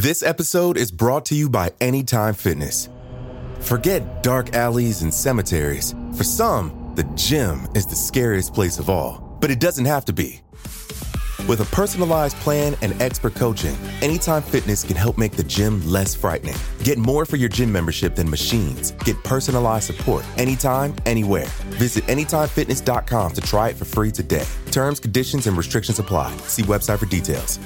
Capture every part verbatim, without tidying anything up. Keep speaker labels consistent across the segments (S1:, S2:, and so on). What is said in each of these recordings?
S1: This episode is brought to you by Anytime Fitness. Forget dark alleys and cemeteries. For some, the gym is the scariest place of all, but it doesn't have to be. With a personalized plan and expert coaching, Anytime Fitness can help make the gym less frightening. Get more for your gym membership than machines. Get personalized support anytime, anywhere. Visit anytime fitness dot com to try it for free today. Terms, conditions, and restrictions apply. See website for details.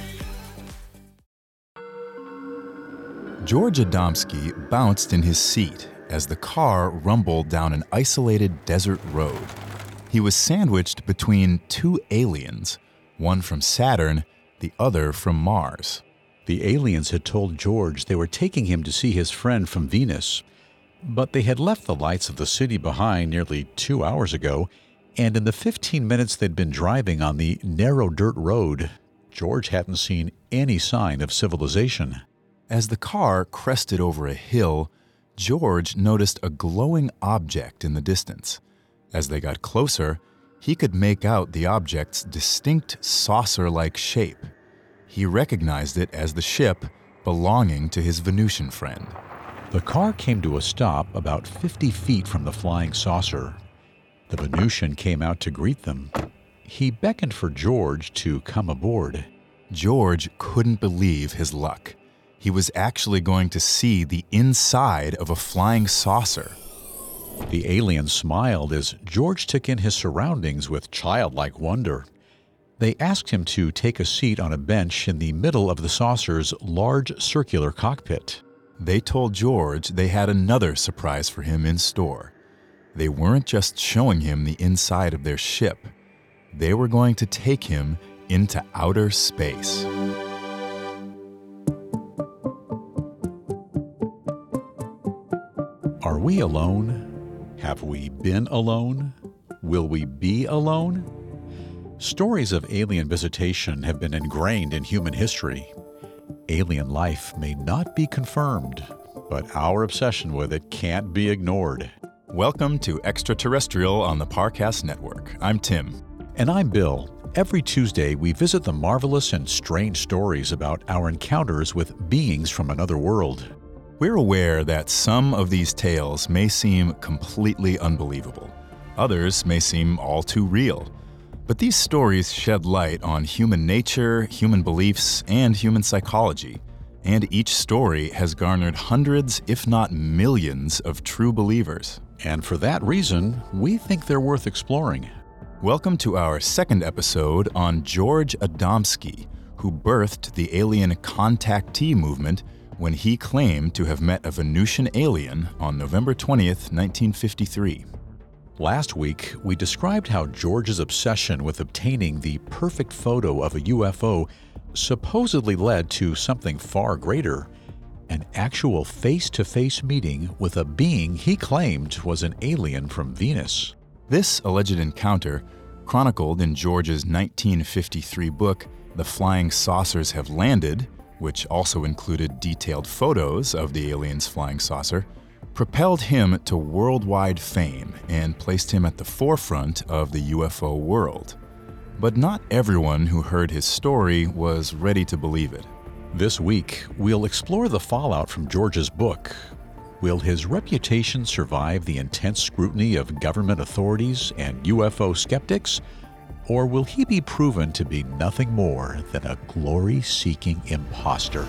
S2: George Adamski bounced in his seat as the car rumbled down an isolated desert road. He was sandwiched between two aliens, one from Saturn, the other from Mars.
S3: The aliens had told George they were taking him to see his friend from Venus, but they had left the lights of the city behind nearly two hours ago, and in the fifteen minutes they'd been driving on the narrow dirt road, George hadn't seen any sign of civilization.
S2: As the car crested over a hill, George noticed a glowing object in the distance. As they got closer, he could make out the object's distinct saucer-like shape. He recognized it as the ship belonging to his Venusian friend.
S3: The car came to a stop about fifty feet from the flying saucer. The Venusian came out to greet them. He beckoned for George to come aboard.
S2: George couldn't believe his luck. He was actually going to see the inside of a flying saucer.
S3: The alien smiled as George took in his surroundings with childlike wonder. They asked him to take a seat on a bench in the middle of the saucer's large circular cockpit.
S2: They told George they had another surprise for him in store. They weren't just showing him the inside of their ship. They were going to take him into outer space.
S3: Are we alone? Have we been alone? Will we be alone? Stories of alien visitation have been ingrained in human history. Alien life may not be confirmed, but our obsession with it can't be ignored.
S2: Welcome to Extraterrestrial on the Parcast Network. I'm Tim.
S3: And I'm Bill. Every Tuesday, we visit the marvelous and strange stories about our encounters with beings from another world.
S2: We're aware that some of these tales may seem completely unbelievable. Others may seem all too real. But these stories shed light on human nature, human beliefs, and human psychology. And each story has garnered hundreds, if not millions, of true believers.
S3: And for that reason, we think they're worth exploring.
S2: Welcome to our second episode on George Adamski, who birthed the alien contactee movement when he claimed to have met a Venusian alien on November twentieth, nineteen fifty-three.
S3: Last week, we described how George's obsession with obtaining the perfect photo of a U F O supposedly led to something far greater, an actual face-to-face meeting with a being he claimed was an alien from Venus.
S2: This alleged encounter, chronicled in George's nineteen fifty-three book, The Flying Saucers Have Landed, which also included detailed photos of the alien's flying saucer, propelled him to worldwide fame and placed him at the forefront of the U F O world. But not everyone who heard his story was ready to believe it.
S3: This week, we'll explore the fallout from George's book. Will his reputation survive the intense scrutiny of government authorities and U F O skeptics? Or will he be proven to be nothing more than a glory-seeking imposter?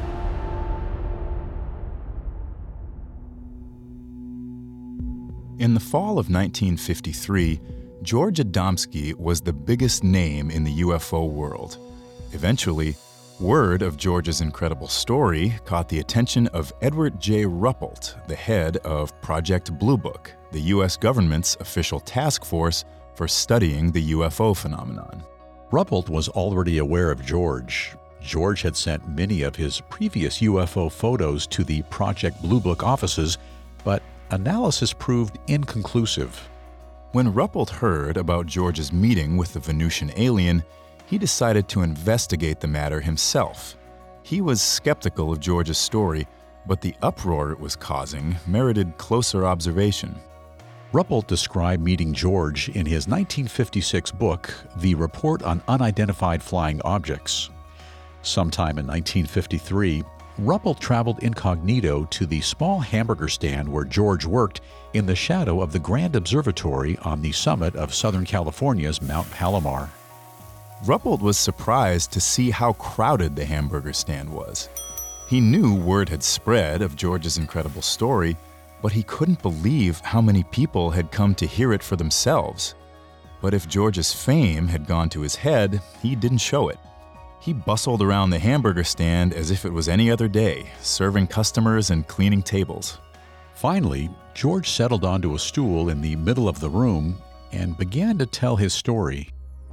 S2: In the fall of nineteen fifty-three, George Adamski was the biggest name in the U F O world. Eventually, word of George's incredible story caught the attention of Edward J. Ruppelt, the head of Project Blue Book, the U S government's official task force for studying the U F O phenomenon.
S3: Ruppelt was already aware of George. George had sent many of his previous U F O photos to the Project Blue Book offices, but analysis proved inconclusive.
S2: When Ruppelt heard about George's meeting with the Venusian alien, he decided to investigate the matter himself. He was skeptical of George's story, but the uproar it was causing merited closer observation.
S3: Ruppelt described meeting George in his nineteen fifty-six book, The Report on Unidentified Flying Objects. Sometime in nineteen fifty-three, Ruppelt traveled incognito to the small hamburger stand where George worked in the shadow of the Grand Observatory on the summit of Southern California's Mount Palomar.
S2: Ruppelt was surprised to see how crowded the hamburger stand was. He knew word had spread of George's incredible story, but he couldn't believe how many people had come to hear it for themselves. But if George's fame had gone to his head, he didn't show it. He bustled around the hamburger stand as if it was any other day, serving customers and cleaning tables.
S3: Finally, George settled onto a stool in the middle of the room and began to tell his story.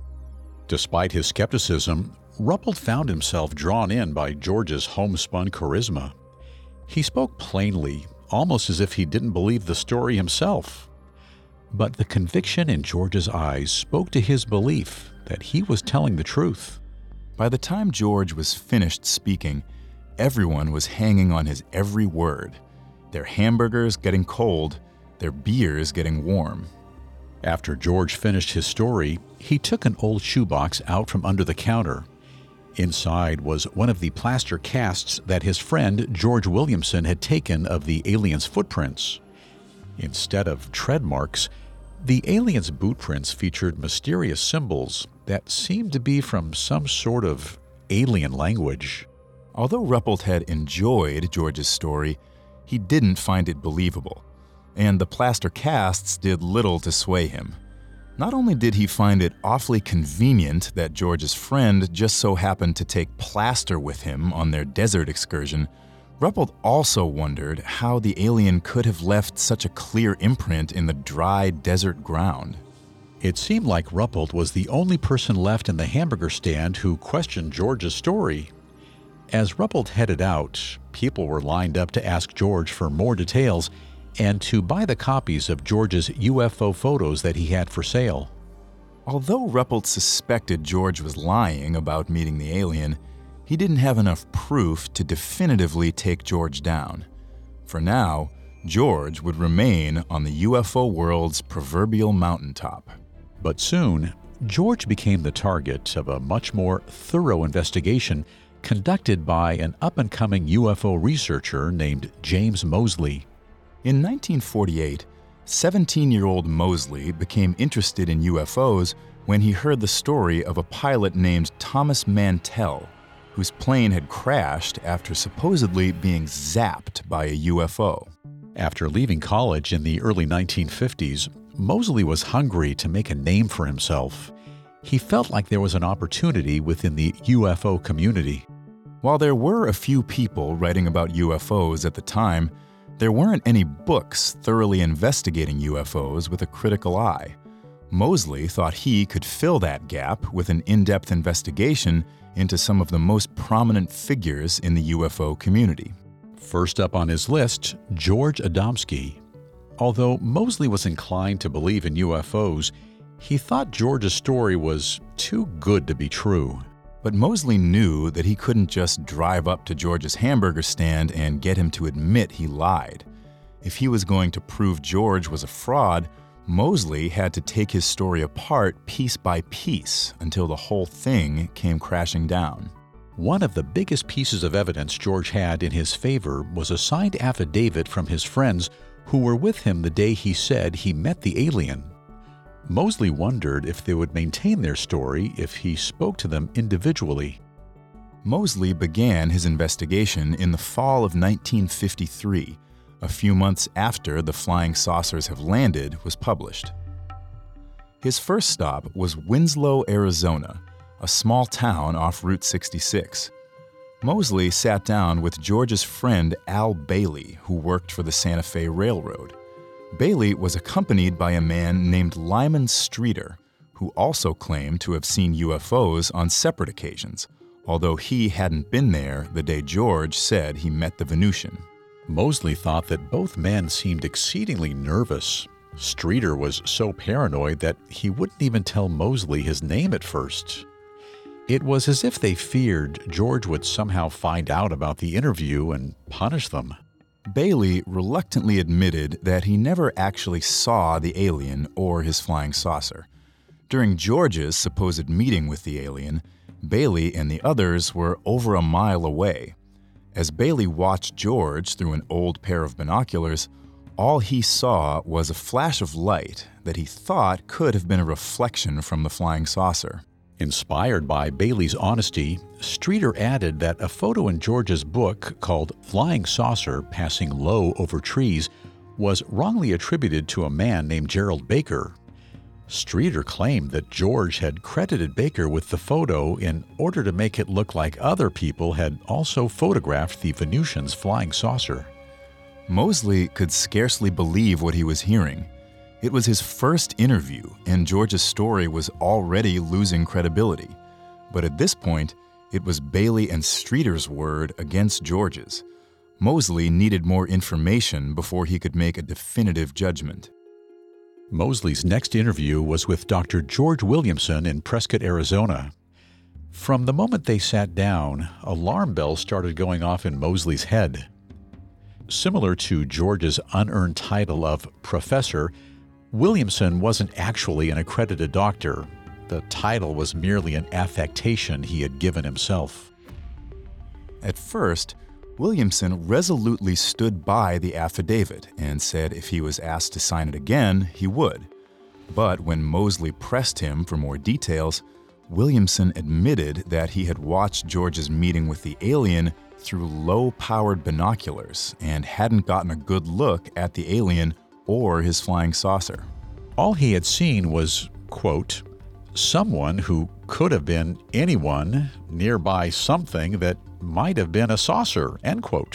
S3: Despite his skepticism, Ruppelt found himself drawn in by George's homespun charisma. He spoke plainly, almost as if he didn't believe the story himself. But the conviction in George's eyes spoke to his belief that he was telling the truth.
S2: By the time George was finished speaking, everyone was hanging on his every word, their hamburgers getting cold, their beers getting warm.
S3: After George finished his story, he took an old shoebox out from under the counter. Inside was one of the plaster casts that his friend George Williamson had taken of the aliens' footprints. Instead of tread marks, the aliens' boot prints featured mysterious symbols that seemed to be from some sort of alien language.
S2: Although Ruppelt had enjoyed George's story, he didn't find it believable, and the plaster casts did little to sway him. Not only did he find it awfully convenient that George's friend just so happened to take plaster with him on their desert excursion, Ruppelt also wondered how the alien could have left such a clear imprint in the dry desert ground.
S3: It seemed like Ruppelt was the only person left in the hamburger stand who questioned George's story. As Ruppelt headed out, people were lined up to ask George for more details and to buy the copies of George's U F O photos that he had for sale.
S2: Although Ruppelt suspected George was lying about meeting the alien, he didn't have enough proof to definitively take George down. For now, George would remain on the U F O world's proverbial mountaintop.
S3: But soon, George became the target of a much more thorough investigation conducted by an up-and-coming U F O researcher named James Moseley.
S2: In nineteen forty-eight, seventeen-year-old Moseley became interested in U F Os when he heard the story of a pilot named Thomas Mantell, whose plane had crashed after supposedly being zapped by a U F O.
S3: After leaving college in the early nineteen fifties, Moseley was hungry to make a name for himself. He felt like there was an opportunity within the U F O community.
S2: While there were a few people writing about U F Os at the time, there weren't any books thoroughly investigating U F Os with a critical eye. Moseley thought he could fill that gap with an in-depth investigation into some of the most prominent figures in the U F O community.
S3: First up on his list, George Adamski. Although Moseley was inclined to believe in U F Os, he thought George's story was too good to be true.
S2: But Moseley knew that he couldn't just drive up to George's hamburger stand and get him to admit he lied. If he was going to prove George was a fraud, Moseley had to take his story apart piece by piece until the whole thing came crashing down.
S3: One of the biggest pieces of evidence George had in his favor was a signed affidavit from his friends who were with him the day he said he met the alien. Moseley wondered if they would maintain their story if he spoke to them individually.
S2: Moseley began his investigation in the fall of nineteen fifty-three, a few months after The Flying Saucers Have Landed was published. His first stop was Winslow, Arizona, a small town off Route sixty-six. Moseley sat down with George's friend Al Bailey, who worked for the Santa Fe Railroad. Bailey was accompanied by a man named Lyman Streeter, who also claimed to have seen U F Os on separate occasions, although he hadn't been there the day George said he met the Venusian.
S3: Moseley thought that both men seemed exceedingly nervous. Streeter was so paranoid that he wouldn't even tell Moseley his name at first. It was as if they feared George would somehow find out about the interview and punish them.
S2: Bailey reluctantly admitted that he never actually saw the alien or his flying saucer. During George's supposed meeting with the alien, Bailey and the others were over a mile away. As Bailey watched George through an old pair of binoculars, all he saw was a flash of light that he thought could have been a reflection from the flying saucer.
S3: Inspired by Bailey's honesty, Streeter added that a photo in George's book called Flying Saucer Passing Low Over Trees was wrongly attributed to a man named Gerald Baker. Streeter claimed that George had credited Baker with the photo in order to make it look like other people had also photographed the Venusian's flying saucer.
S2: Moseley could scarcely believe what he was hearing. It was his first interview, and George's story was already losing credibility. But at this point, it was Bailey and Streeter's word against George's. Moseley needed more information before he could make a definitive judgment.
S3: Moseley's next interview was with Doctor George Williamson in Prescott, Arizona. From the moment they sat down, alarm bells started going off in Moseley's head. Similar to George's unearned title of professor, Williamson wasn't actually an accredited doctor. The title was merely an affectation he had given himself.
S2: At first, Williamson resolutely stood by the affidavit and said if he was asked to sign it again, he would. But when Moseley pressed him for more details, Williamson admitted that he had watched George's meeting with the alien through low-powered binoculars and hadn't gotten a good look at the alien or his flying saucer.
S3: All he had seen was, quote, someone who could have been anyone nearby something that might have been a saucer, end quote.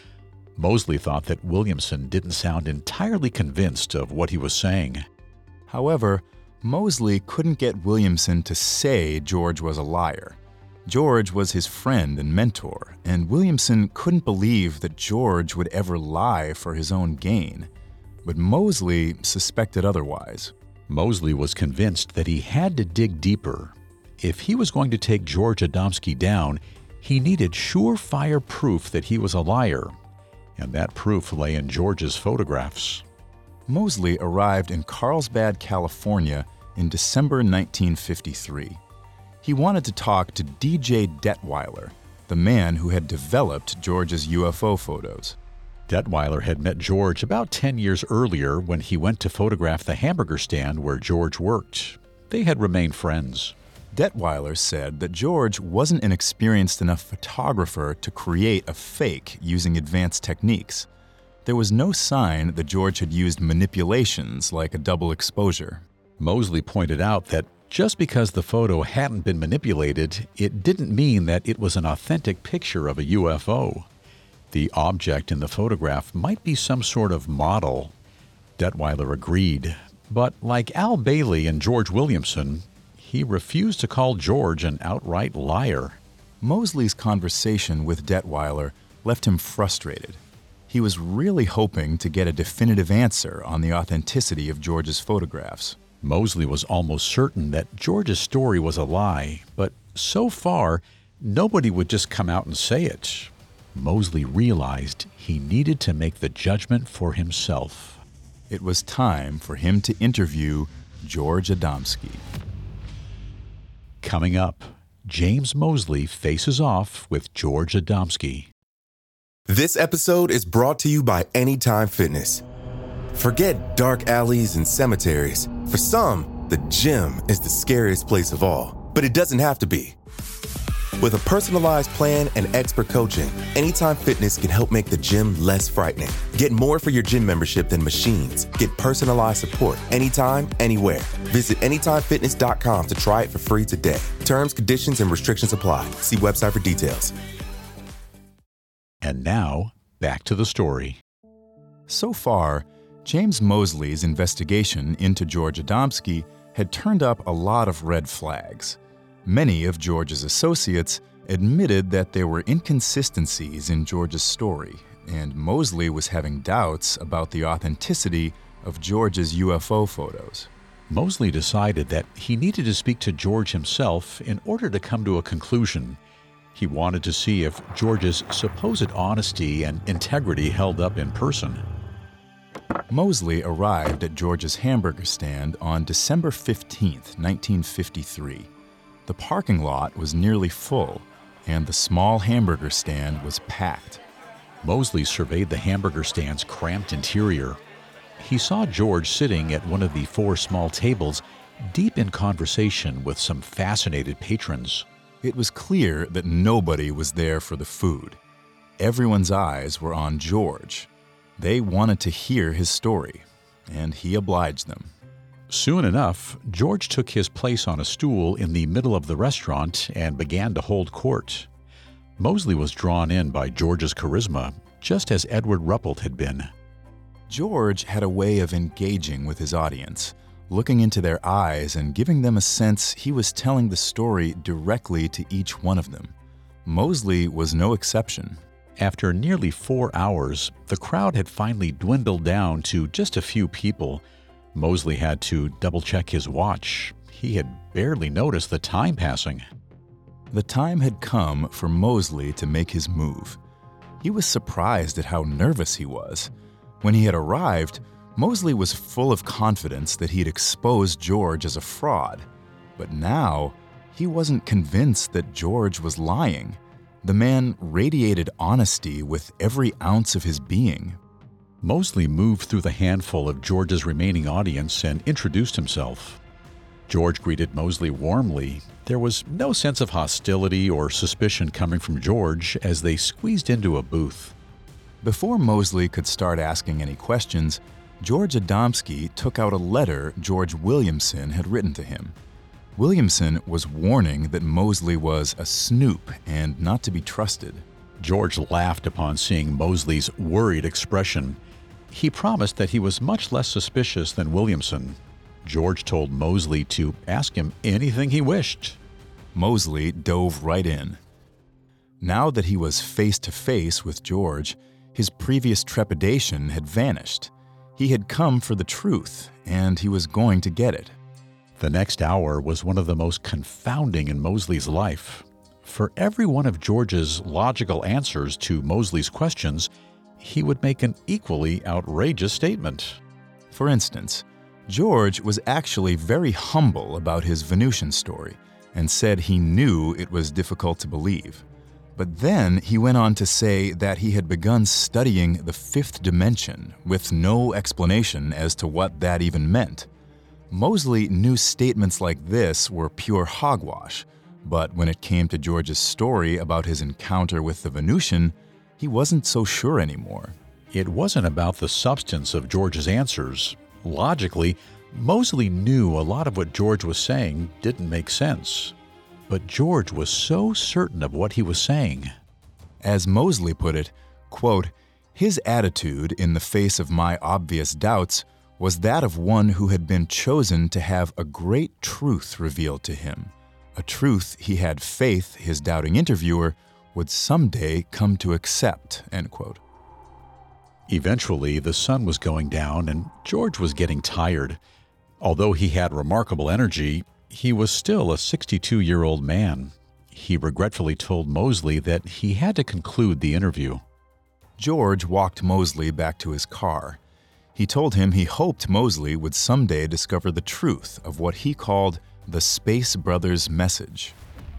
S3: Moseley thought that Williamson didn't sound entirely convinced of what he was saying.
S2: However, Moseley couldn't get Williamson to say George was a liar. George was his friend and mentor, and Williamson couldn't believe that George would ever lie for his own gain. But Moseley suspected otherwise.
S3: Moseley was convinced that he had to dig deeper. If he was going to take George Adamski down, he needed surefire proof that he was a liar, and that proof lay in George's photographs.
S2: Moseley arrived in Carlsbad, California in December nineteen fifty-three. He wanted to talk to D J Detweiler, the man who had developed George's U F O photos.
S3: Detweiler had met George about ten years earlier when he went to photograph the hamburger stand where George worked. They had remained friends.
S2: Detweiler said that George wasn't an experienced enough photographer to create a fake using advanced techniques. There was no sign that George had used manipulations like a double exposure.
S3: Moseley pointed out that just because the photo hadn't been manipulated, it didn't mean that it was an authentic picture of a U F O. The object in the photograph might be some sort of model. Detweiler agreed, but like Al Bailey and George Williamson, he refused to call George an outright liar.
S2: Moseley's conversation with Detweiler left him frustrated. He was really hoping to get a definitive answer on the authenticity of George's photographs.
S3: Moseley was almost certain that George's story was a lie, but so far, nobody would just come out and say it. Moseley realized he needed to make the judgment for himself.
S2: It was time for him to interview George Adamski.
S3: Coming up, James Moseley faces off with George Adamski.
S1: This episode is brought to you by Anytime Fitness. Forget dark alleys and cemeteries. For some, the gym is the scariest place of all, but it doesn't have to be. With a personalized plan and expert coaching, Anytime Fitness can help make the gym less frightening. Get more for your gym membership than machines. Get personalized support anytime, anywhere. Visit anytime fitness dot com to try it for free today. Terms, conditions, and restrictions apply. See website for details.
S3: And now, back to the story.
S2: So far, James Moseley's investigation into George Adamski had turned up a lot of red flags. Many of George's associates admitted that there were inconsistencies in George's story, and Moseley was having doubts about the authenticity of George's U F O photos.
S3: Moseley decided that he needed to speak to George himself in order to come to a conclusion. He wanted to see if George's supposed honesty and integrity held up in person.
S2: Moseley arrived at George's hamburger stand on December fifteenth, nineteen fifty-three. The parking lot was nearly full. and the small hamburger stand was packed.
S3: Moseley surveyed the hamburger stand's cramped interior. He saw George sitting at one of the four small tables, deep in conversation with some fascinated patrons.
S2: It was clear that nobody was there for the food. Everyone's eyes were on George. They wanted to hear his story, and he obliged them.
S3: Soon enough, George took his place on a stool in the middle of the restaurant and began to hold court. Moseley was drawn in by George's charisma, just as Edward Ruppelt had been.
S2: George had a way of engaging with his audience, looking into their eyes and giving them a sense he was telling the story directly to each one of them. Moseley was no exception.
S3: After nearly four hours, the crowd had finally dwindled down to just a few people. Moseley had to double-check his watch. He had barely noticed the time passing.
S2: The time had come for Moseley to make his move. He was surprised at how nervous he was. When he had arrived, Moseley was full of confidence that he'd exposed George as a fraud. But now, he wasn't convinced that George was lying. The man radiated honesty with every ounce of his being.
S3: Moseley moved through the handful of George's remaining audience and introduced himself. George greeted Moseley warmly. There was no sense of hostility or suspicion coming from George as they squeezed into a booth.
S2: Before Moseley could start asking any questions, George Adamski took out a letter George Williamson had written to him. Williamson was warning that Moseley was a snoop and not to be trusted.
S3: George laughed upon seeing Moseley's worried expression. He promised that he was much less suspicious than Williamson. George told Moseley to ask him anything he wished.
S2: Moseley dove right in. Now that he was face to face with George, his previous trepidation had vanished. He had come for the truth, and he was going to get it.
S3: The next hour was one of the most confounding in Moseley's life. For every one of George's logical answers to Moseley's questions, he would make an equally outrageous statement.
S2: For instance, George was actually very humble about his Venusian story and said he knew it was difficult to believe. But then he went on to say that he had begun studying the fifth dimension with no explanation as to what that even meant. Moseley knew statements like this were pure hogwash, but when it came to George's story about his encounter with the Venusian, he wasn't so sure anymore.
S3: It wasn't about the substance of George's answers. Logically, Moseley knew a lot of what George was saying didn't make sense. But George was so certain of what he was saying.
S2: As Moseley put it, quote, his attitude in the face of my obvious doubts was that of one who had been chosen to have a great truth revealed to him, a truth he had faith his doubting interviewer would someday come to accept, end quote.
S3: Eventually, the sun was going down and George was getting tired. Although he had remarkable energy, he was still a sixty-two-year-old man. He regretfully told Moseley that he had to conclude the interview.
S2: George walked Moseley back to his car. He told him he hoped Moseley would someday discover the truth of what he called the Space Brothers message.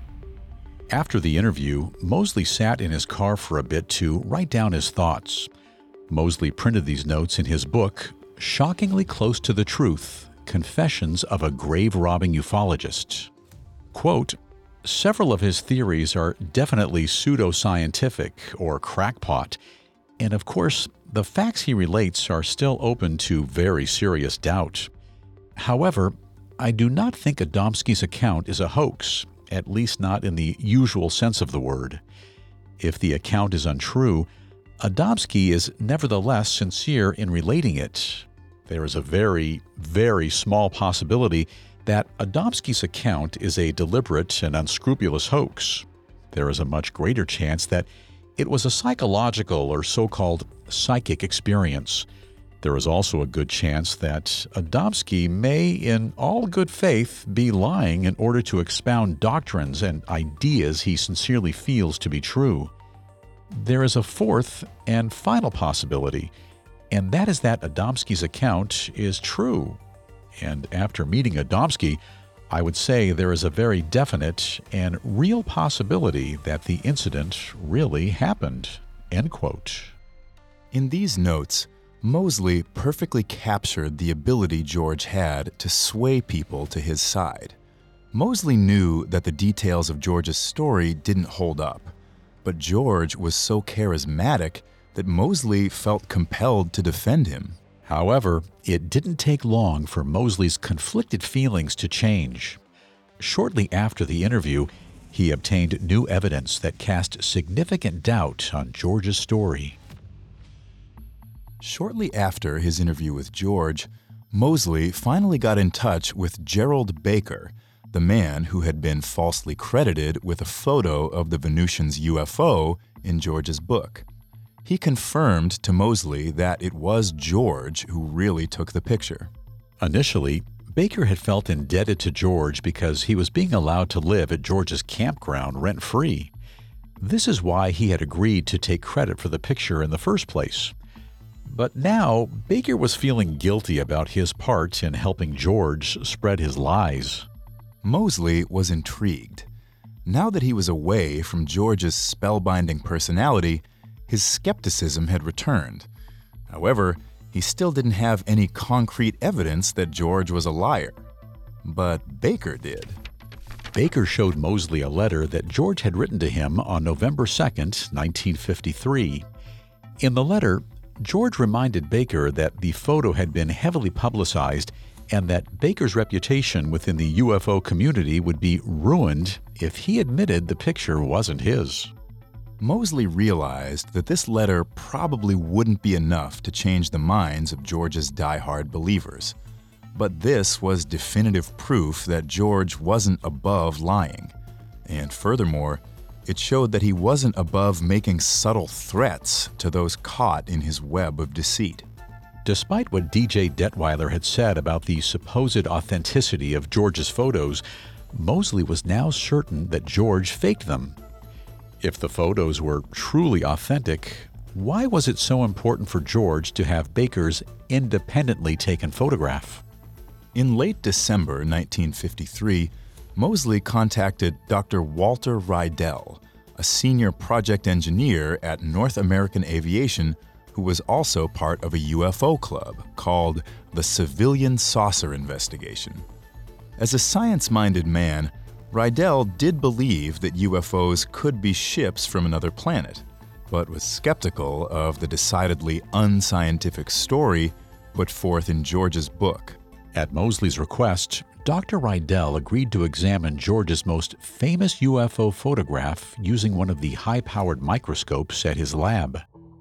S3: After the interview, Moseley sat in his car for a bit to write down his thoughts. Moseley printed these notes in his book, Shockingly Close to the Truth, Confessions of a Grave-Robbing Ufologist. Quote, several of his theories are definitely pseudoscientific or crackpot, and of course, the facts he relates are still open to very serious doubt. However, I do not think Adamski's account is a hoax, at least not in the usual sense of the word. If the account is untrue, Adamski is nevertheless sincere in relating it. There is a very, very small possibility that Adamski's account is a deliberate and unscrupulous hoax. There is a much greater chance that it was a psychological or so-called psychic experience. There is also a good chance that Adamski may, in all good faith, be lying in order to expound doctrines and ideas he sincerely feels to be true. There is a fourth and final possibility, and that is that Adamski's account is true. And after meeting Adamski, I would say there is a very definite and real possibility that the incident really happened." End quote.
S2: In these notes, Moseley perfectly captured the ability George had to sway people to his side. Moseley knew that the details of George's story didn't hold up, but George was so charismatic that Moseley felt compelled to defend him.
S3: However, it didn't take long for Moseley's conflicted feelings to change. Shortly after the interview, he obtained new evidence that cast significant doubt on George's story.
S2: Shortly after his interview with George, Moseley finally got in touch with Gerald Baker, the man who had been falsely credited with a photo of the Venusian's U F O in George's book. He confirmed to Moseley that it was George who really took the picture.
S3: Initially, Baker had felt indebted to George because he was being allowed to live at George's campground rent-free. This is why he had agreed to take credit for the picture in the first place. But now, Baker was feeling guilty about his part in helping George spread his lies.
S2: Moseley was intrigued. Now that he was away from George's spellbinding personality, his skepticism had returned. However, he still didn't have any concrete evidence that George was a liar. But Baker did.
S3: Baker showed Moseley a letter that George had written to him on November second, nineteen fifty-three. In the letter, George reminded Baker that the photo had been heavily publicized and that Baker's reputation within the U F O community would be ruined if he admitted the picture wasn't his.
S2: Moseley realized that this letter probably wouldn't be enough to change the minds of George's diehard believers. But this was definitive proof that George wasn't above lying. And furthermore, it showed that he wasn't above making subtle threats to those caught in his web of deceit.
S3: Despite what D J Detweiler had said about the supposed authenticity of George's photos, Moseley was now certain that George faked them. If the photos were truly authentic, why was it so important for George to have Baker's independently taken photograph?
S2: In late December nineteen fifty-three, Moseley contacted Doctor Walter Rydell, a senior project engineer at North American Aviation who was also part of a U F O club called the Civilian Saucer Investigation. As a science-minded man, Rydell did believe that U F Os could be ships from another planet, but was skeptical of the decidedly unscientific story put forth in George's book.
S3: At Moseley's request, Doctor Rydell agreed to examine George's most famous U F O photograph using one of the high-powered microscopes at his lab.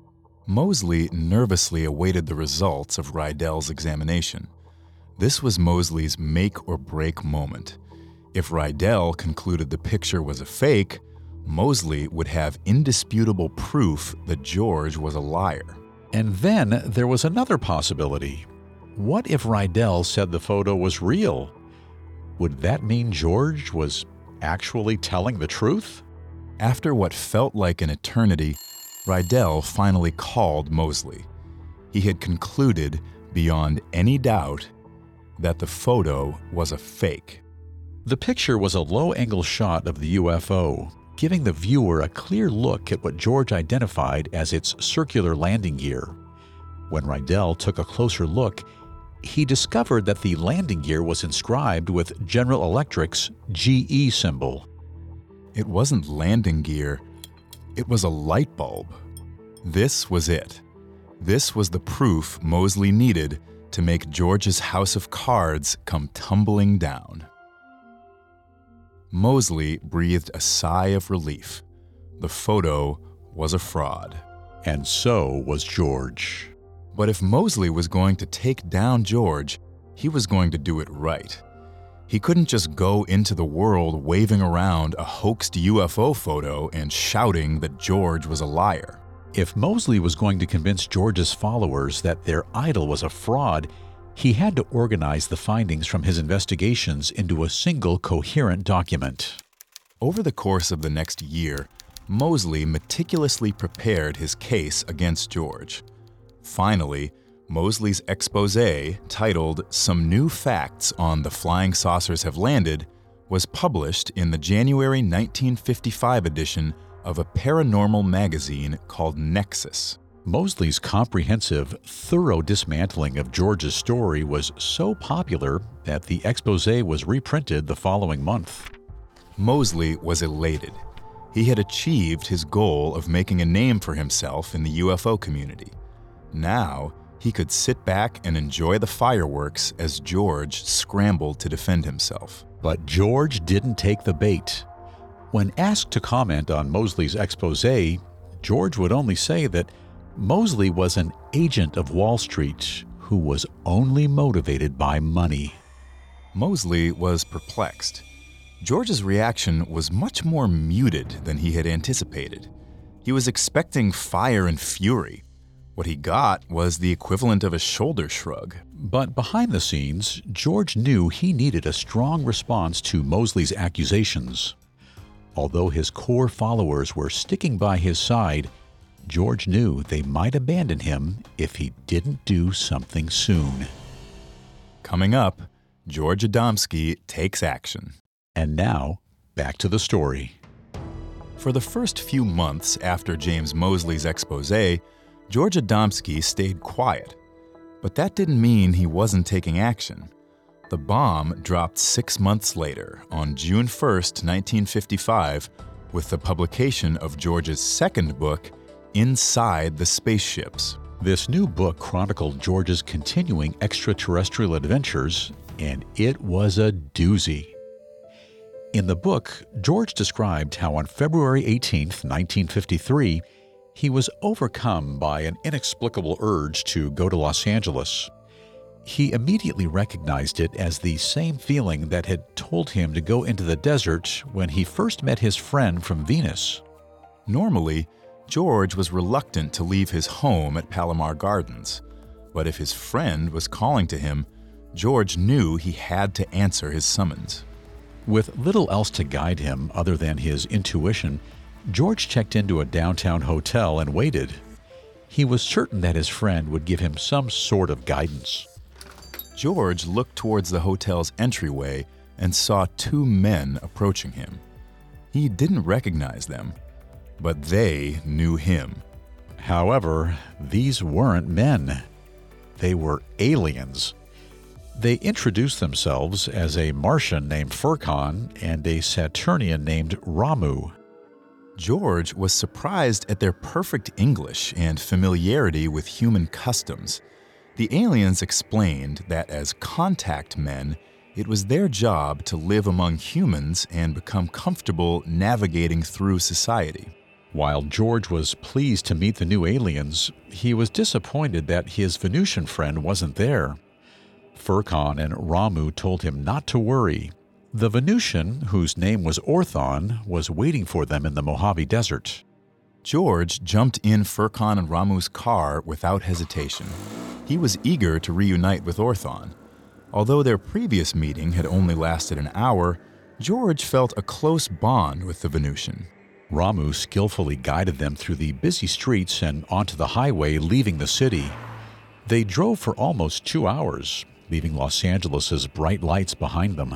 S2: Moseley nervously awaited the results of Rydell's examination. This was Moseley's make-or-break moment. If Rydell concluded the picture was a fake, Moseley would have indisputable proof that George was a liar.
S3: And then there was another possibility. What if Rydell said the photo was real? Would that mean George was actually telling the truth?
S2: After what felt like an eternity, Rydell finally called Moseley. He had concluded, beyond any doubt, that the photo was a fake.
S3: The picture was a low-angle shot of the U F O, giving the viewer a clear look at what George identified as its circular landing gear. When Rydell took a closer look, he discovered that the landing gear was inscribed with General Electric's G E symbol.
S2: It wasn't landing gear, it was a light bulb. This was it. This was the proof Moseley needed to make George's house of cards come tumbling down. Moseley breathed a sigh of relief. The photo was a fraud.
S3: And so was George.
S2: But if Moseley was going to take down George, he was going to do it right. He couldn't just go into the world waving around a hoaxed U F O photo and shouting that George was a liar.
S3: If Moseley was going to convince George's followers that their idol was a fraud, he had to organize the findings from his investigations into a single coherent document.
S2: Over the course of the next year, Moseley meticulously prepared his case against George. Finally, Moseley's exposé, titled Some New Facts on the Flying Saucers Have Landed, was published in the January nineteen fifty-five edition of a paranormal magazine called Nexus.
S3: Moseley's comprehensive, thorough dismantling of George's story was so popular that the exposé was reprinted the following month.
S2: Moseley was elated. He had achieved his goal of making a name for himself in the U F O community. Now, he could sit back and enjoy the fireworks as George scrambled to defend himself.
S3: But George didn't take the bait. When asked to comment on Moseley's exposé, George would only say that Moseley was an agent of Wall Street who was only motivated by money.
S2: Moseley was perplexed. George's reaction was much more muted than he had anticipated. He was expecting fire and fury. What he got was the equivalent of a shoulder shrug.
S3: But behind the scenes, George knew he needed a strong response to Moseley's accusations. Although his core followers were sticking by his side, George knew they might abandon him if he didn't do something soon.
S2: Coming up, George Adamski takes action.
S3: And now, back to the story.
S2: For the first few months after James Moseley's exposé, George Adamski stayed quiet. But that didn't mean he wasn't taking action. The bomb dropped six months later, on June first, nineteen fifty-five, with the publication of George's second book, Inside the Spaceships.
S3: This new book chronicled George's continuing extraterrestrial adventures, and it was a doozy. In the book, George described how on February eighteenth, nineteen fifty-three, he was overcome by an inexplicable urge to go to Los Angeles. He immediately recognized it as the same feeling that had told him to go into the desert when he first met his friend from Venus.
S2: Normally, George was reluctant to leave his home at Palomar Gardens, but if his friend was calling to him, George knew he had to answer his summons.
S3: With little else to guide him other than his intuition, George checked into a downtown hotel and waited. He was certain that his friend would give him some sort of guidance.
S2: George looked towards the hotel's entryway and saw two men approaching him. He didn't recognize them, but they knew him.
S3: However, these weren't men. They were aliens. They introduced themselves as a Martian named Furkan and a Saturnian named Ramu.
S2: George was surprised at their perfect English and familiarity with human customs. The aliens explained that as contact men, it was their job to live among humans and become comfortable navigating through society.
S3: While George was pleased to meet the new aliens, he was disappointed that his Venusian friend wasn't there. Furkan and Ramu told him not to worry. The Venusian, whose name was Orthon, was waiting for them in the Mojave Desert.
S2: George jumped in Furkan and Ramu's car without hesitation. He was eager to reunite with Orthon. Although their previous meeting had only lasted an hour, George felt a close bond with the Venusian.
S3: Ramu skillfully guided them through the busy streets and onto the highway leaving the city. They drove for almost two hours, leaving Los Angeles' bright lights behind them.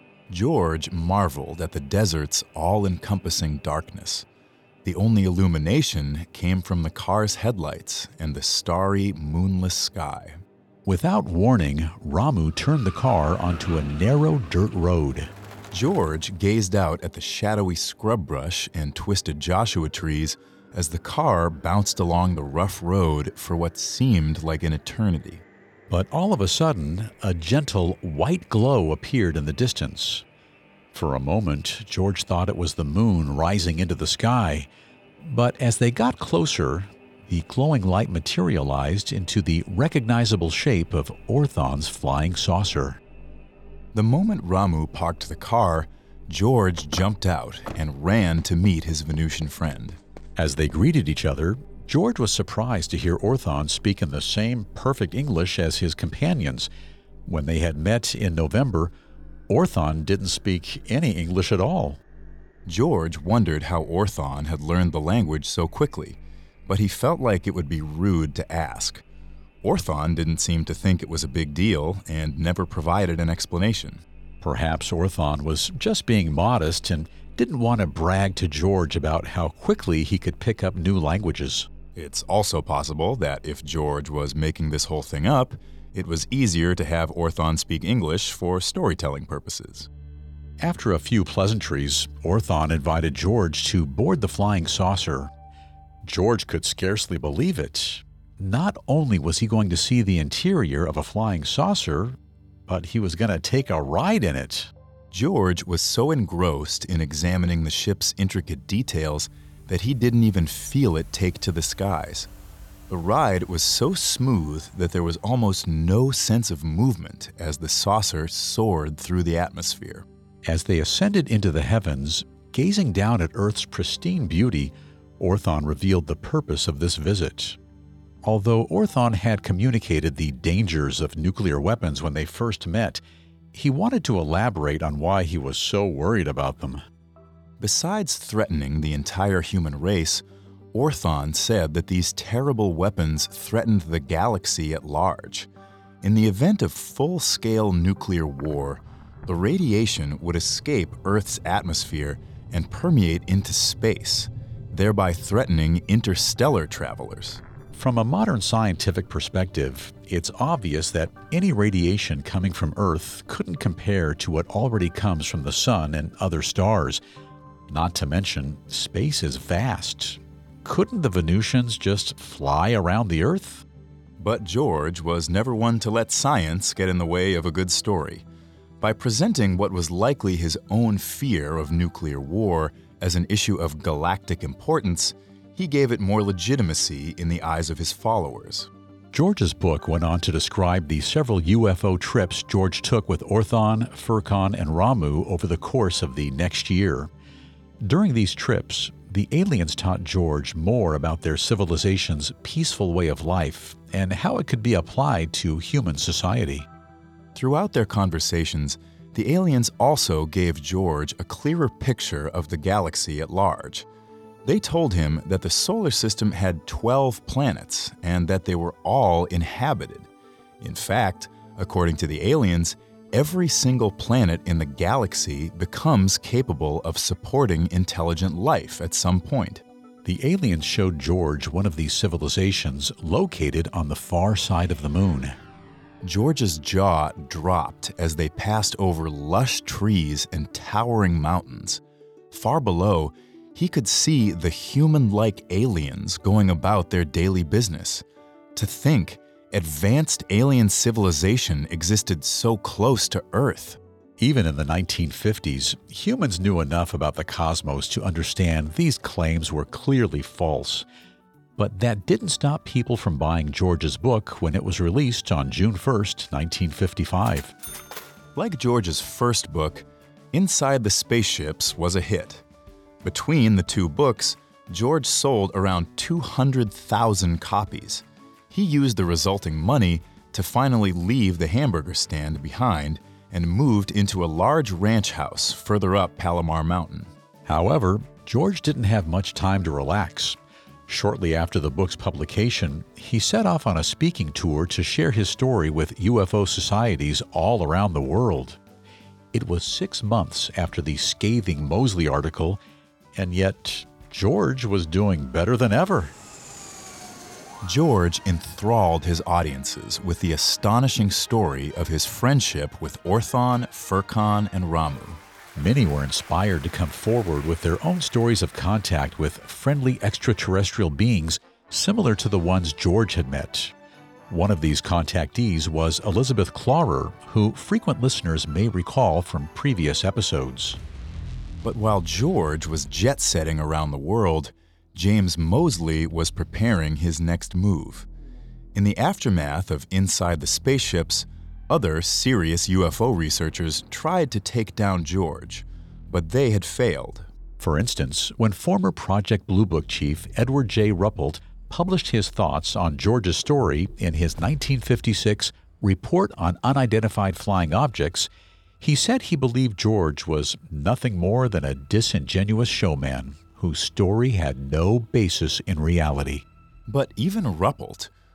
S2: George marveled at the desert's all-encompassing darkness. The only illumination came from the car's headlights and the starry, moonless sky.
S3: Without warning, Ramu turned the car onto a narrow dirt road.
S2: George gazed out at the shadowy scrub brush and twisted Joshua trees as the car bounced along the rough road for what seemed like an eternity.
S3: But all of a sudden, a gentle white glow appeared in the distance. For a moment, George thought it was the moon rising into the sky. But as they got closer, the glowing light materialized into the recognizable shape of Orthon's flying saucer.
S2: The moment Ramu parked the car, George jumped out and ran to meet his Venusian friend.
S3: As they greeted each other, George was surprised to hear Orthon speak in the same perfect English as his companions. When they had met in November, Orthon didn't speak any English at all.
S2: George wondered how Orthon had learned the language so quickly, but he felt like it would be rude to ask. Orthon didn't seem to think it was a big deal and never provided an explanation.
S3: Perhaps Orthon was just being modest and didn't want to brag to George about how quickly he could pick up new languages.
S2: It's also possible that if George was making this whole thing up, it was easier to have Orthon speak English for storytelling purposes.
S3: After a few pleasantries, Orthon invited George to board the flying saucer. George could scarcely believe it. Not only was he going to see the interior of a flying saucer, but he was going to take a ride in it.
S2: George was so engrossed in examining the ship's intricate details that he didn't even feel it take to the skies. The ride was so smooth that there was almost no sense of movement as the saucer soared through the atmosphere.
S3: As they ascended into the heavens, gazing down at Earth's pristine beauty, Orthon revealed the purpose of this visit. Although Orthon had communicated the dangers of nuclear weapons when they first met, he wanted to elaborate on why he was so worried about them.
S2: Besides threatening the entire human race, Orthon said that these terrible weapons threatened the galaxy at large. In the event of full-scale nuclear war, the radiation would escape Earth's atmosphere and permeate into space, thereby threatening interstellar travelers.
S3: From a modern scientific perspective, it's obvious that any radiation coming from Earth couldn't compare to what already comes from the Sun and other stars. Not to mention, space is vast. Couldn't the Venusians just fly around the Earth?
S2: But George was never one to let science get in the way of a good story. By presenting what was likely his own fear of nuclear war as an issue of galactic importance, he gave it more legitimacy in the eyes of his followers.
S3: George's book went on to describe the several U F O trips George took with Orthon, Furkan, and Ramu over the course of the next year. During these trips, the aliens taught George more about their civilization's peaceful way of life and how it could be applied to human society.
S2: Throughout their conversations, the aliens also gave George a clearer picture of the galaxy at large. They told him that the solar system had twelve planets and that they were all inhabited. In fact, according to the aliens, every single planet in the galaxy becomes capable of supporting intelligent life at some point.
S3: The aliens showed George one of these civilizations located on the far side of the moon.
S2: George's jaw dropped as they passed over lush trees and towering mountains. Far below, he could see the human-like aliens going about their daily business. To think, advanced alien civilization existed so close to Earth.
S3: Even in the nineteen fifties, humans knew enough about the cosmos to understand these claims were clearly false. But that didn't stop people from buying George's book when it was released on June first, nineteen fifty-five.
S2: Like George's first book, Inside the Spaceships was a hit. Between the two books, George sold around two hundred thousand copies. He used the resulting money to finally leave the hamburger stand behind and moved into a large ranch house further up Palomar Mountain.
S3: However, George didn't have much time to relax. Shortly after the book's publication, he set off on a speaking tour to share his story with U F O societies all around the world. It was six months after the scathing Mosley article, and yet George was doing better than ever.
S2: George enthralled his audiences with the astonishing story of his friendship with Orthon, Furkan, and Ramu.
S3: Many were inspired to come forward with their own stories of contact with friendly extraterrestrial beings similar to the ones George had met. One of these contactees was Elizabeth Clowrer, who frequent listeners may recall from previous episodes.
S2: But while George was jet-setting around the world, James Mosley was preparing his next move. In the aftermath of Inside the Spaceships, other serious U F O researchers tried to take down George, but they had failed.
S3: For instance, when former Project Blue Book chief Edward J. Ruppelt published his thoughts on George's story in his nineteen fifty-six Report on Unidentified Flying Objects, he said he believed George was nothing more than a disingenuous showman whose story had no basis in reality.
S2: But even Ruppelt,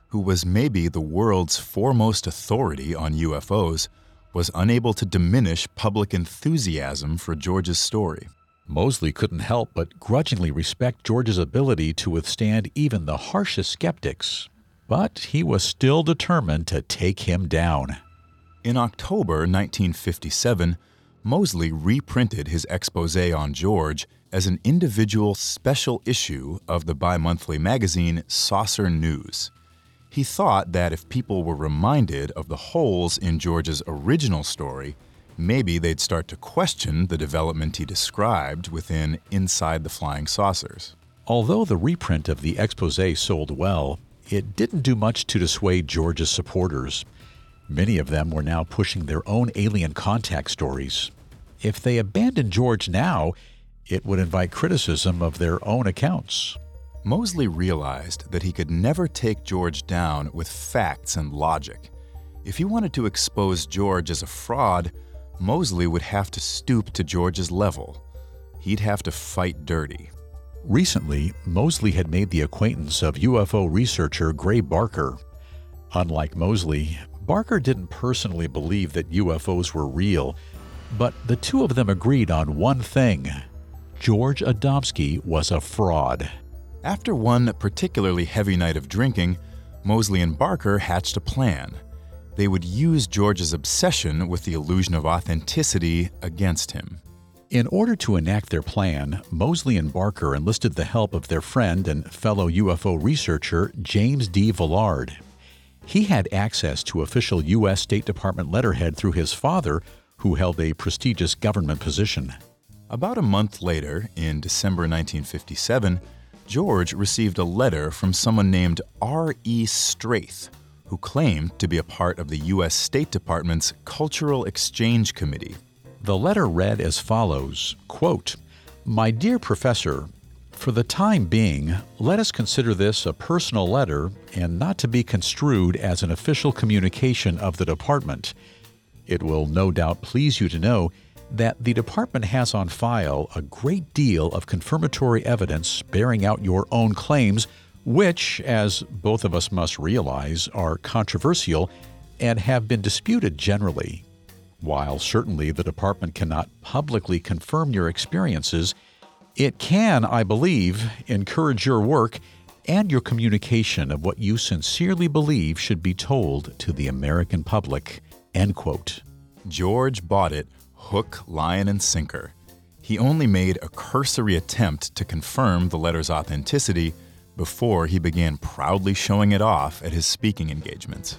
S2: who was maybe the world's foremost authority on U F Os, was unable to diminish public enthusiasm for George's story.
S3: Moseley couldn't help but grudgingly respect George's ability to withstand even the harshest skeptics, but he was still determined to take him down.
S2: In October nineteen fifty-seven, Moseley reprinted his exposé on George as an individual special issue of the bi-monthly magazine Saucer News. He thought that if people were reminded of the holes in George's original story, maybe they'd start to question the development he described within Inside the Flying Saucers.
S3: Although the reprint of the exposé sold well, it didn't do much to dissuade George's supporters. Many of them were now pushing their own alien contact stories. If they abandoned George now, it would invite criticism of their own accounts.
S2: Moseley realized that he could never take George down with facts and logic. If he wanted to expose George as a fraud, Moseley would have to stoop to George's level. He'd have to fight dirty.
S3: Recently, Moseley had made the acquaintance of U F O researcher Gray Barker. Unlike Moseley, Barker didn't personally believe that U F Os were real, but the two of them agreed on one thing: George Adamski was a fraud.
S2: After one particularly heavy night of drinking, Moseley and Barker hatched a plan. They would use George's obsession with the illusion of authenticity against him.
S3: In order to enact their plan, Moseley and Barker enlisted the help of their friend and fellow U F O researcher James D. Villard. He had access to official U S State Department letterhead through his father, who held a prestigious government position.
S2: About a month later, in December nineteen fifty-seven, George received a letter from someone named R E Straith, who claimed to be a part of the U S State Department's Cultural Exchange Committee.
S3: The letter read as follows, quote, "My dear Professor, for the time being, let us consider this a personal letter and not to be construed as an official communication of the department. It will no doubt please you to know that the department has on file a great deal of confirmatory evidence bearing out your own claims, which, as both of us must realize, are controversial and have been disputed generally. While certainly the department cannot publicly confirm your experiences, it can, I believe, encourage your work and your communication of what you sincerely believe should be told to the American public." End quote.
S2: George bought it hook, line, and sinker. He only made a cursory attempt to confirm the letter's authenticity before he began proudly showing it off at his speaking engagements.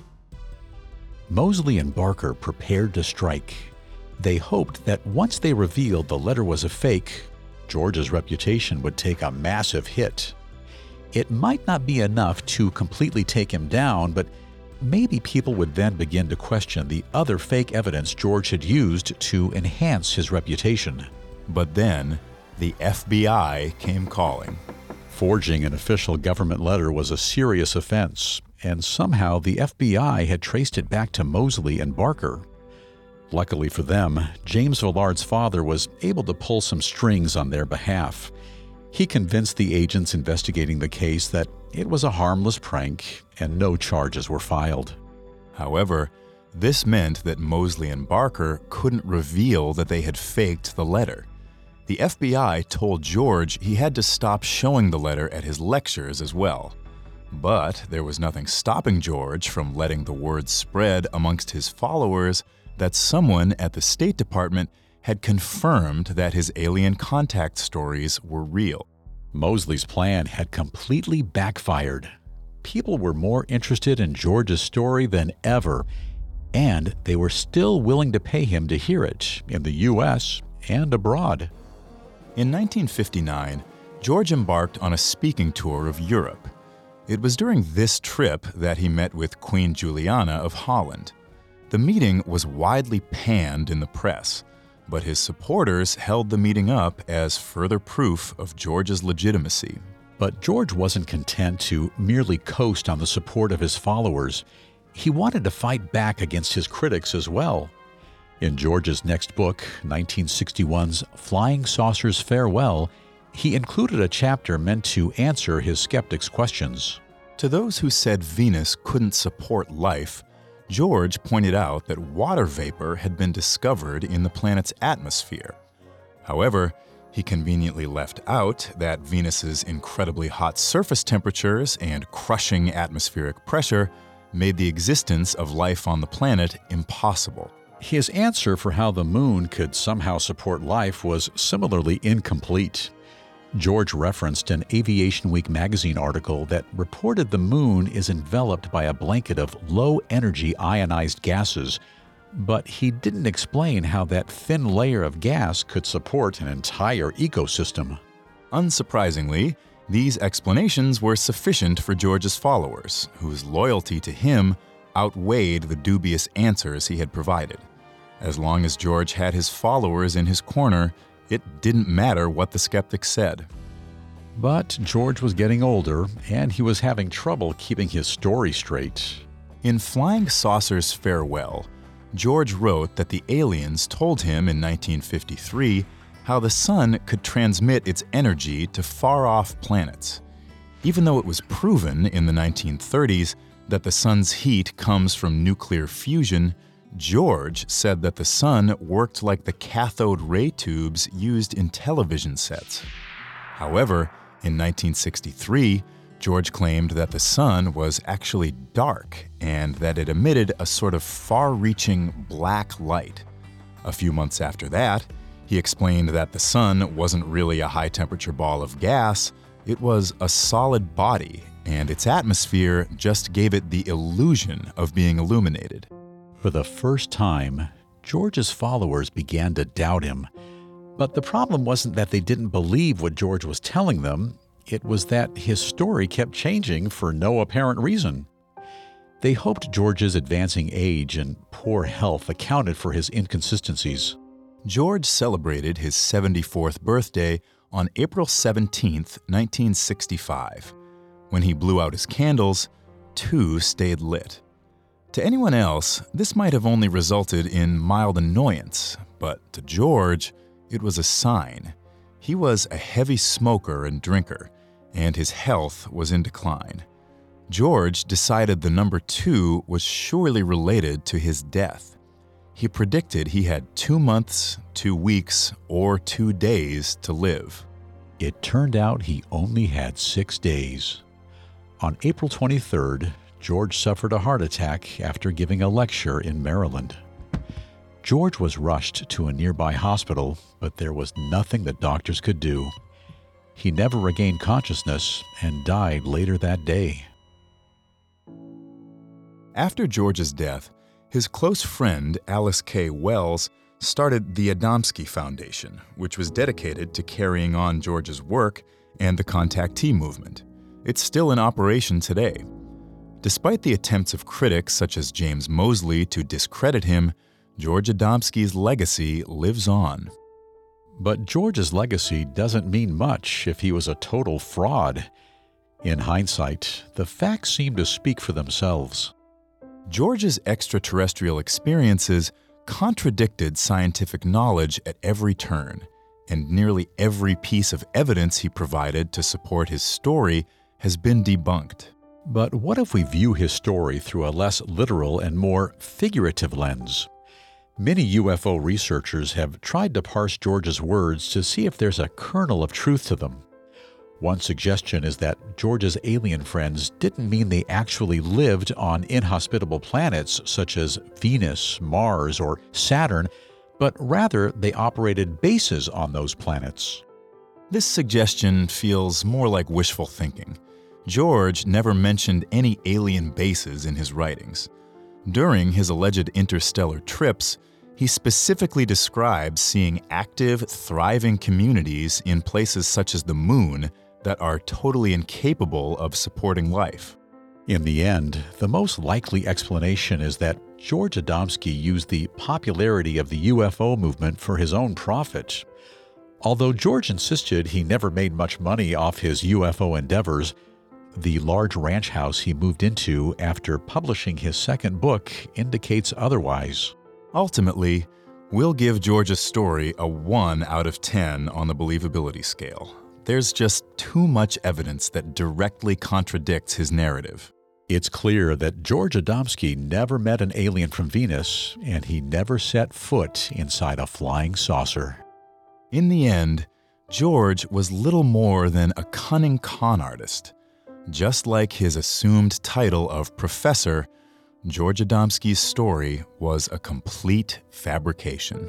S3: Moseley and Barker prepared to strike. They hoped that once they revealed the letter was a fake, George's reputation would take a massive hit. It might not be enough to completely take him down, but maybe people would then begin to question the other fake evidence George had used to enhance his reputation.
S2: But then, the F B I came calling.
S3: Forging an official government letter was a serious offense, and somehow the F B I had traced it back to Moseley and Barker. Luckily for them, James Villard's father was able to pull some strings on their behalf. He convinced the agents investigating the case that it was a harmless prank and no charges were filed.
S2: However, this meant that Moseley and Barker couldn't reveal that they had faked the letter. The F B I told George he had to stop showing the letter at his lectures as well. But there was nothing stopping George from letting the word spread amongst his followers that someone at the State Department had confirmed that his alien contact stories were real.
S3: Moseley's plan had completely backfired. People were more interested in George's story than ever, and they were still willing to pay him to hear it in the U S and abroad.
S2: In nineteen fifty-nine, George embarked on a speaking tour of Europe. It was during this trip that he met with Queen Juliana of Holland. The meeting was widely panned in the press, but his supporters held the meeting up as further proof of George's legitimacy.
S3: But George wasn't content to merely coast on the support of his followers. He wanted to fight back against his critics as well. In George's next book, nineteen sixty-one's Flying Saucers Farewell, he included a chapter meant to answer his skeptics' questions.
S2: To those who said Venus couldn't support life, George pointed out that water vapor had been discovered in the planet's atmosphere. However, he conveniently left out that Venus's incredibly hot surface temperatures and crushing atmospheric pressure made the existence of life on the planet impossible.
S3: His answer for how the moon could somehow support life was similarly incomplete. George referenced an Aviation Week magazine article that reported the moon is enveloped by a blanket of low-energy ionized gases, but he didn't explain how that thin layer of gas could support an entire ecosystem.
S2: Unsurprisingly, these explanations were sufficient for George's followers, whose loyalty to him outweighed the dubious answers he had provided. As long as George had his followers in his corner, it didn't matter what the skeptics said.
S3: But George was getting older, and he was having trouble keeping his story straight.
S2: In Flying Saucers Farewell, George wrote that the aliens told him in nineteen fifty-three how the sun could transmit its energy to far-off planets. Even though it was proven in the nineteen thirties that the sun's heat comes from nuclear fusion, George said that the sun worked like the cathode ray tubes used in television sets. However, in nineteen sixty-three, George claimed that the sun was actually dark and that it emitted a sort of far-reaching black light. A few months after that, he explained that the sun wasn't really a high-temperature ball of gas, it was a solid body, and its atmosphere just gave it the illusion of being illuminated.
S3: For the first time, George's followers began to doubt him. But the problem wasn't that they didn't believe what George was telling them, it was that his story kept changing for no apparent reason. They hoped George's advancing age and poor health accounted for his inconsistencies.
S2: George celebrated his seventy-fourth birthday on April seventeenth, nineteen sixty-five. When he blew out his candles, two stayed lit. To anyone else, this might have only resulted in mild annoyance, but to George, it was a sign. He was a heavy smoker and drinker, and his health was in decline. George decided the number two was surely related to his death. He predicted he had two months, two weeks, or two days to live.
S3: It turned out he only had six days. On April twenty-third, George suffered a heart attack after giving a lecture in Maryland. George was rushed to a nearby hospital, but there was nothing the doctors could do. He never regained consciousness and died later that day.
S2: After George's death, his close friend Alice K. Wells started the Adamski Foundation, which was dedicated to carrying on George's work and the contactee movement. It's still in operation today. Despite the attempts of critics such as James Moseley to discredit him, George Adamski's legacy lives on.
S3: But George's legacy doesn't mean much if he was a total fraud. In hindsight, the facts seem to speak for themselves.
S2: George's extraterrestrial experiences contradicted scientific knowledge at every turn, and nearly every piece of evidence he provided to support his story has been debunked.
S3: But what if we view his story through a less literal and more figurative lens? Many U F O researchers have tried to parse George's words to see if there's a kernel of truth to them. One suggestion is that George's alien friends didn't mean they actually lived on inhospitable planets such as Venus, Mars, or Saturn, but rather they operated bases on those planets.
S2: This suggestion feels more like wishful thinking. George never mentioned any alien bases in his writings. During his alleged interstellar trips, he specifically describes seeing active, thriving communities in places such as the moon that are totally incapable of supporting life.
S3: In the end, the most likely explanation is that George Adamski used the popularity of the U F O movement for his own profit. Although George insisted he never made much money off his U F O endeavors, the large ranch house he moved into after publishing his second book indicates otherwise.
S2: Ultimately, we'll give George's story a one out of ten on the believability scale. there's just too much evidence that directly contradicts his narrative.
S3: It's clear that George Adamski never met an alien from Venus, and he never set foot inside a flying saucer.
S2: In the end, George was little more than a cunning con artist. Just like his assumed title of professor, George Adamski's story was a complete fabrication.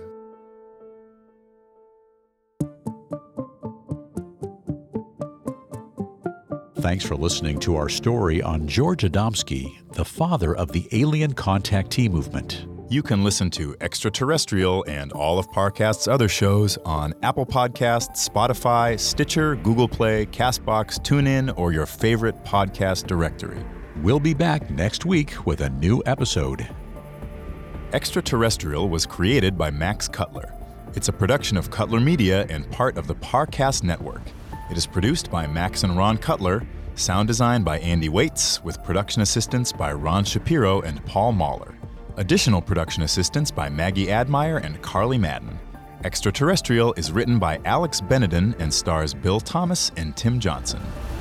S3: Thanks for listening to our story on George Adamski, the father of the alien contactee movement.
S2: You can listen to Extraterrestrial and all of Parcast's other shows on Apple Podcasts, Spotify, Stitcher, Google Play, CastBox, TuneIn, or your favorite podcast directory.
S3: We'll be back next week with a new episode.
S2: Extraterrestrial was created by Max Cutler. It's a production of Cutler Media and part of the Parcast Network. It is produced by Max and Ron Cutler, sound design by Andy Waits, with production assistance by Ron Shapiro and Paul Mahler. Additional production assistance by Maggie Admire and Carly Madden. Extraterrestrial is written by Alex Benedin and stars Bill Thomas and Tim Johnson.